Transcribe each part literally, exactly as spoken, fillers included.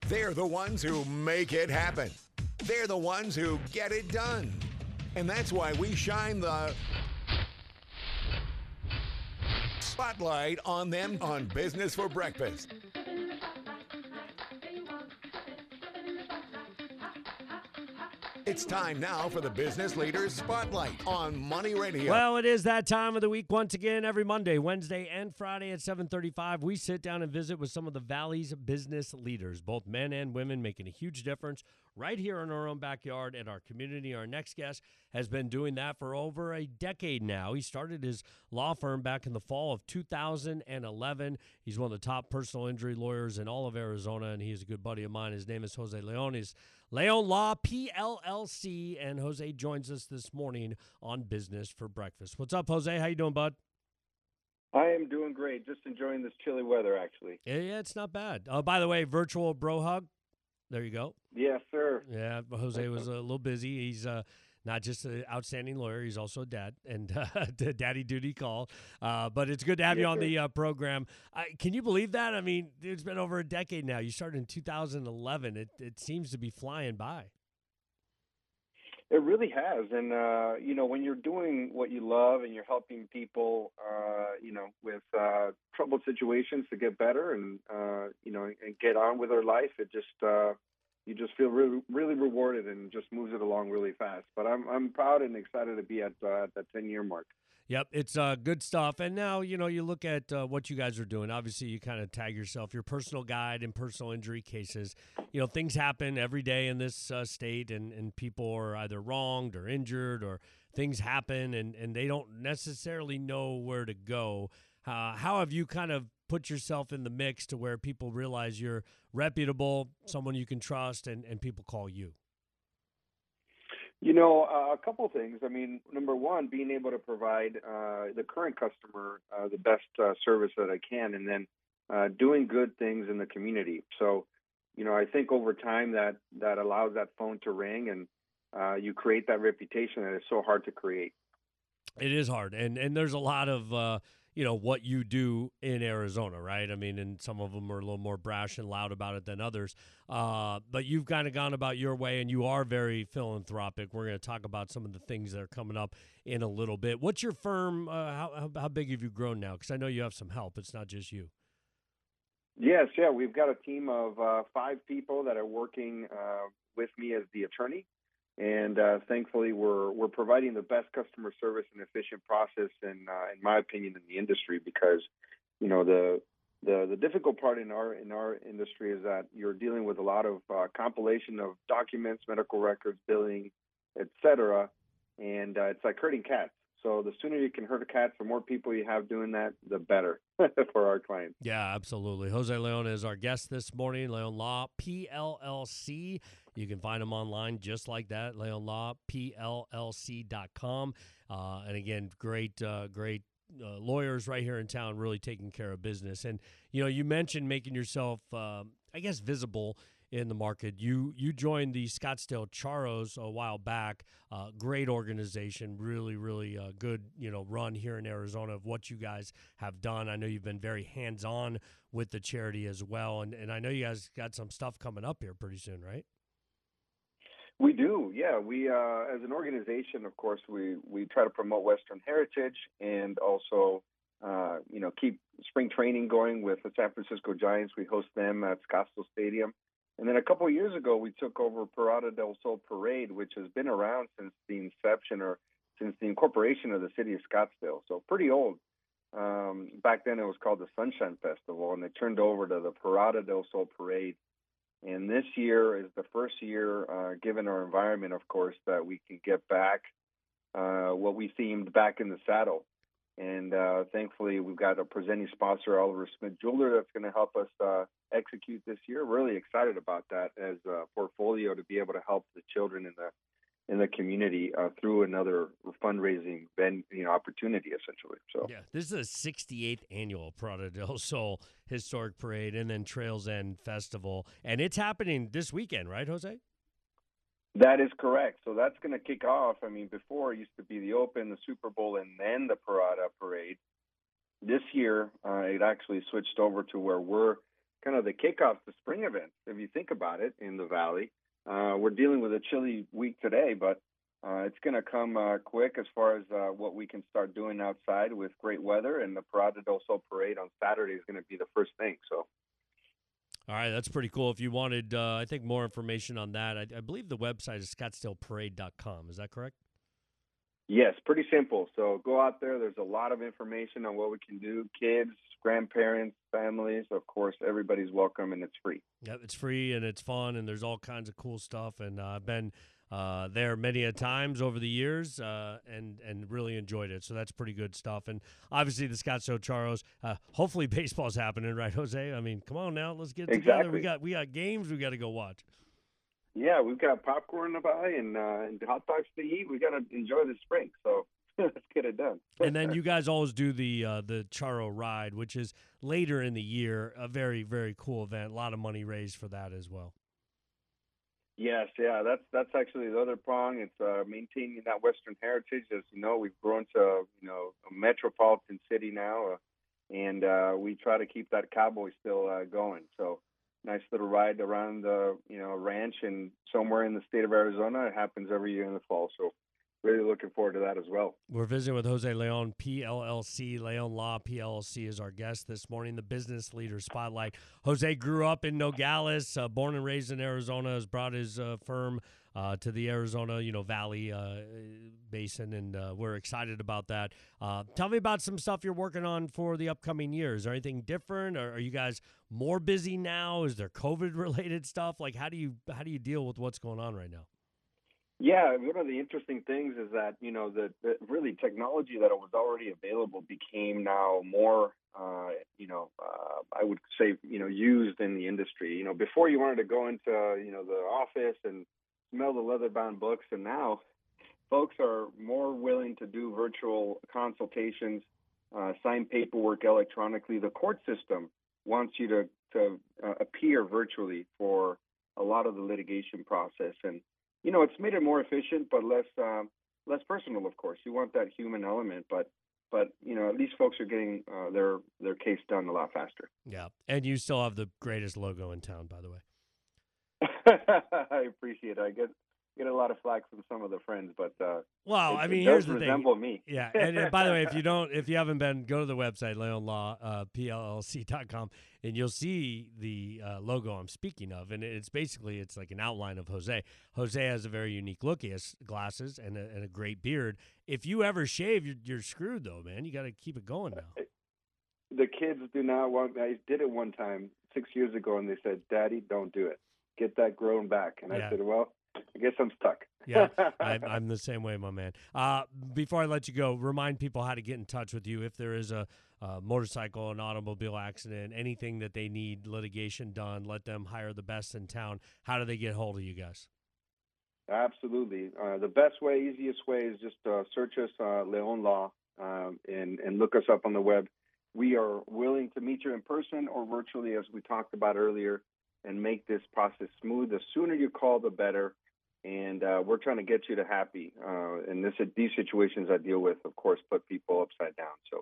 They're the ones who make it happen. They're the ones who get it done. And that's why we shine the spotlight on them on Business for Breakfast. It's time now for the Business Leaders Spotlight on Money Radio. Well, it is that time of the week once again. Every Monday, Wednesday, and Friday at seven thirty-five, we sit down and visit with some of the Valley's business leaders, both men and women, making a huge difference right here in our own backyard and our community. Our next guest has been doing that for over a decade now. He started his law firm back in the fall of two thousand eleven. He's one of the top personal injury lawyers in all of Arizona, and he is a good buddy of mine. His name is Jose Leon. He's Leon Law, P L L C, and Jose joins us this morning on Business for Breakfast. What's up, Jose? How you doing, bud? I am doing great. Just enjoying this chilly weather, actually. Yeah, yeah, it's not bad. Oh, by the way, virtual bro hug. There you go. Yes, sir. Yeah, Jose was a little busy. He's uh, not just an outstanding lawyer, he's also a dad, and uh, daddy duty call. Uh, but it's good to have yes, you on sir. the uh, program. Uh, can you believe that? I mean, it's been over a decade now. You started in two thousand eleven. It, it seems to be flying by. It really has. And, uh, you know, when you're doing what you love and you're helping people, uh, you know, with uh, troubled situations to get better and, uh, you know, and get on with their life, it just, uh, you just feel really, really rewarded and just moves it along really fast. But I'm I'm proud and excited to be at, uh, at that ten-year mark. Yep, it's uh, good stuff. And now, you know, you look at uh, what you guys are doing. Obviously, you kind of tag yourself, your personal guide in personal injury cases. You know, things happen every day in this uh, state, and, and people are either wronged or injured, or things happen, and, and they don't necessarily know where to go. Uh, how have you kind of put yourself in the mix to where people realize you're reputable, someone you can trust, and, and people call you? You know, uh, a couple things. I mean, number one, being able to provide uh, the current customer uh, the best uh, service that I can, and then uh, doing good things in the community. So, you know, I think over time that, that allows that phone to ring, and uh, you create that reputation that is so hard to create. It is hard, and and there's a lot of uh, you know what you do in Arizona, right? I mean, and some of them are a little more brash and loud about it than others. Uh, but you've kind of gone about your way, and you are very philanthropic. We're going to talk about some of the things that are coming up in a little bit. What's your firm? Uh, how, how how big have you grown now? Because I know you have some help. It's not just you. Yes, yeah, we've got a team of uh, five people that are working uh, with me as the attorney. And uh, thankfully, we're we're providing the best customer service and efficient process, in uh, in my opinion, in the industry. Because, you know, the the the difficult part in our in our industry is that you're dealing with a lot of uh, compilation of documents, medical records, billing, et cetera. And uh, it's like herding cats. So the sooner you can herd a cat, the more people you have doing that, the better for our clients. Yeah, absolutely. Jose Leon is our guest this morning. Leon Law, P L L C. You can find him online just like that, Leon Law, P L L C dot com. Uh, and again, great, uh, great uh, lawyers right here in town, really taking care of business. And, you know, you mentioned making yourself, um, I guess, visible in the market. You you joined the Scottsdale Charros a while back. Uh, great organization, really, really uh, good, you know, run here in Arizona of what you guys have done. I know you've been very hands-on with the charity as well. And, and I know you guys got some stuff coming up here pretty soon, right? We do, yeah. We, uh, as an organization, of course, we, we try to promote Western heritage and also, uh, you know, keep spring training going with the San Francisco Giants. We host them at Scottsdale Stadium. And then a couple of years ago, we took over Parada del Sol Parade, which has been around since the inception or since the incorporation of the city of Scottsdale. So pretty old. Um, back then, it was called the Sunshine Festival, and it turned over to the Parada del Sol Parade. And this year is the first year, uh, given our environment, of course, that we can get back uh, what we themed Back in the Saddle. And uh, thankfully, we've got a presenting sponsor, Oliver Smith Jeweler, that's going to help us uh, execute this year. Really excited about that as a portfolio to be able to help the children in the in the community uh, through another fundraising ben, you know, opportunity, essentially. So yeah, this is the sixty-eighth annual Parada del Sol Historic Parade and then Trails End Festival, and it's happening this weekend, right, Jose? That is correct. So that's going to kick off. I mean, before it used to be the Open, the Super Bowl, and then the Parada Parade. This year, uh, it actually switched over to where we're kind of the kickoff to spring events. If you think about it, in the Valley, uh, we're dealing with a chilly week today, but uh, it's going to come uh, quick as far as uh, what we can start doing outside with great weather. And the Parada del Sol parade on Saturday is going to be the first thing. So. All right, that's pretty cool. If you wanted, uh, I think, more information on that, I, I believe the website is scottsdale parade dot com. Is that correct? Yes, pretty simple. So go out there. There's a lot of information on what we can do. Kids, grandparents, families, of course, everybody's welcome, and it's free. Yep, it's free, and it's fun, and there's all kinds of cool stuff. And uh, I've been uh, there many a times over the years uh, and, and really enjoyed it. So that's pretty good stuff. And obviously the Scottsdale Charros, uh, hopefully baseball's happening, right, Jose? I mean, come on now. Let's get exactly. together. We got, we got games we got to go watch. Yeah, we've got popcorn to buy and, uh, and hot dogs to eat. We got to enjoy the spring, so let's get it done. And then you guys always do the uh, the Charro Ride, which is later in the year, a very, very cool event. A lot of money raised for that as well. Yes, yeah, that's that's actually the other prong. It's uh, maintaining that Western heritage. As you know, we've grown to you know a metropolitan city now, uh, and uh, we try to keep that cowboy still uh, going. So. Nice little ride around the you know ranch and somewhere in the state of Arizona. It happens every year in the fall, so really looking forward to that as well. We're visiting with Jose Leon, P L L C. Leon Law, P L L C is our guest this morning, the Business Leader Spotlight. Jose grew up in Nogales, uh, born and raised in Arizona, has brought his uh, firm uh, to the Arizona you know Valley uh, Basin, and uh, we're excited about that. Uh, tell me about some stuff you're working on for the upcoming years. Is there anything different? Or are you guys more busy now? Is there COVID-related stuff? Like, how do you how do you deal with what's going on right now? Yeah, one of the interesting things is that, you know, the, the really technology that was already available became now more, uh, you know, uh, I would say, you know, used in the industry. You know, before you wanted to go into, you know, the office and smell the leather-bound books, and now folks are more willing to do virtual consultations, uh, sign paperwork electronically. The court system wants you to, to uh, appear virtually for a lot of the litigation process. And you know, it's made it more efficient, but less uh, less personal. Of course, you want that human element, but but you know, at least folks are getting uh, their their case done a lot faster. Yeah, and you still have the greatest logo in town, by the way. I appreciate it. I get get a lot of flack from some of the friends, but uh, well, it, I mean, it here's does the resemble thing. me. Yeah, and, and by the way, if you don't, if you haven't been, go to the website Leon Law, uh, P L L C dot com, and you'll see the uh, logo I'm speaking of, and it's basically it's like an outline of Jose. Jose has a very unique look. He has glasses and a, and a great beard. If you ever shave, you're, you're screwed, though, man. You got to keep it going now. The kids do not want. I did it one time six years ago, and they said, "Daddy, don't do it. Get that grown back." And Yeah. I said, "Well, I guess I'm stuck." Yeah, I'm, I'm the same way, my man. Uh, before I let you go, remind people how to get in touch with you if there is a, a motorcycle, an automobile accident, anything that they need litigation done. Let them hire the best in town. How do they get hold of you guys? Absolutely. Uh, the best way, easiest way is just uh, search us, uh, Leon Law, um, and, and look us up on the web. We are willing to meet you in person or virtually, as we talked about earlier, and make this process smooth. The sooner you call, the better. And uh, we're trying to get you to happy. Uh, and this, these situations I deal with, of course, put people upside down. So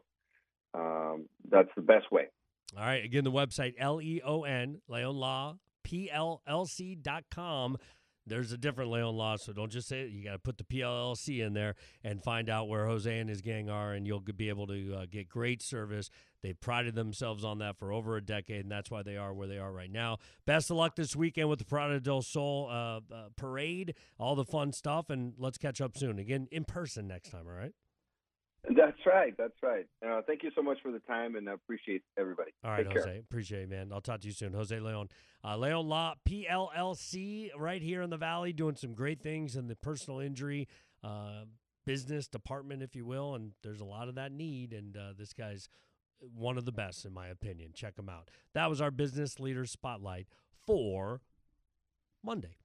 um, that's the best way. All right. Again, the website, L E O N, Leon Law, P L L C dot com. There's a different Leon Law, so don't just say it. You got to put the P L L C in there and find out where Jose and his gang are, and you'll be able to uh, get great service. They've prided themselves on that for over a decade, and that's why they are where they are right now. Best of luck this weekend with the Parada del Sol uh, uh, parade, all the fun stuff, and let's catch up soon. Again, in person next time, all right? That's right. That's right. Uh, thank you so much for the time, and I appreciate everybody. All right, Take Jose. care. Appreciate it, man. I'll talk to you soon. Jose Leon. Uh, Leon Law, P L L C, right here in the Valley, doing some great things in the personal injury uh, business department, if you will, and there's a lot of that need, and uh, this guy's one of the best, in my opinion. Check him out. That was our Business Leader Spotlight for Monday.